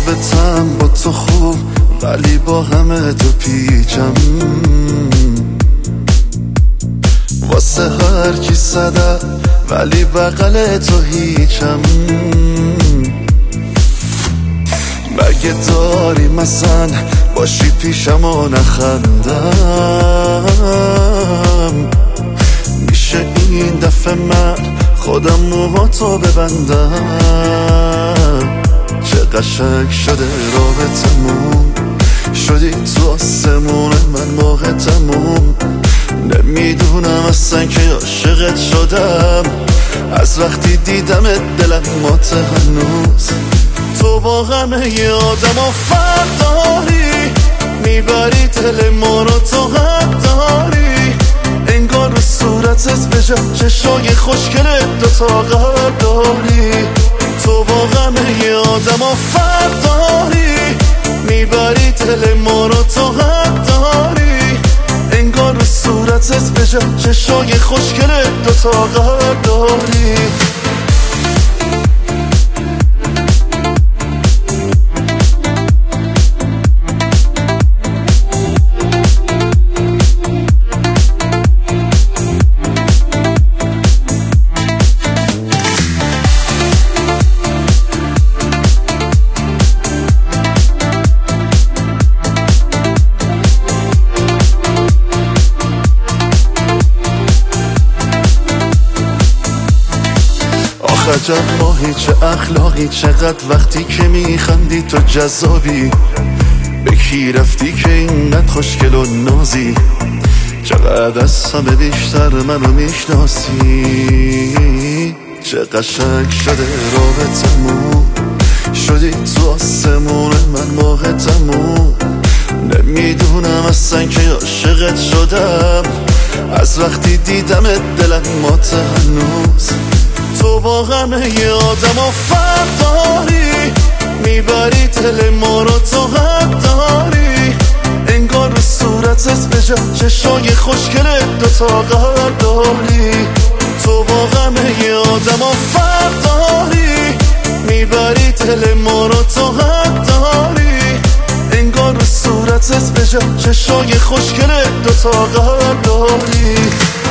رابطم با تو خوب ولی با همه تو پیچم، واسه هر کی صدق ولی بغل تو هیچم. مگه داری مثلا باشی پیشم و نخندم؟ میشه این دفعه من خودم موهاتو ببندم؟ چه قشنگ شده رابطمون، شدی تو آسمون من موقع تموم. نمیدونم اصلا که عاشقت شدم، از وقتی دیدمت دلم مات هنوز. تو با همه آدم ها فرق داری، میبری دل ما رو تو حق داری. انگار رو صورتت به جا چشای خوشگلت دوتا قلب داری. تو با همه آدم ها فرق داری، میبری دل ما رو تو حق داری. انگار رو صورتت به جا چشای خوشگلت دوتا قلب داری. عجب ماهی چه اخلاقی، چقدر وقتی که میخندی تو جذابی. به کی رفتی که اینقدر خوشگل و نازی؟ چقدر از همه بیشتر منو میشناسی. چه قشنگ شده رابطمون، شدی تو آسمون من موقع تموم. نمیدونم اصلا که عاشقت شدم، از وقتی دیدمت دلم مات هنوز. تو با همه آدم ها فرق داری، میبری دل ما رو تو حق داری. انگار رو صورتت به جا چشای خوشگلت دوتا قلب داری. تو با همه آدم ها فرق داری، میبری دل ما رو تو حق داری. انگار رو صورتت به جا چشای خوشگلت دوتا قلب داری.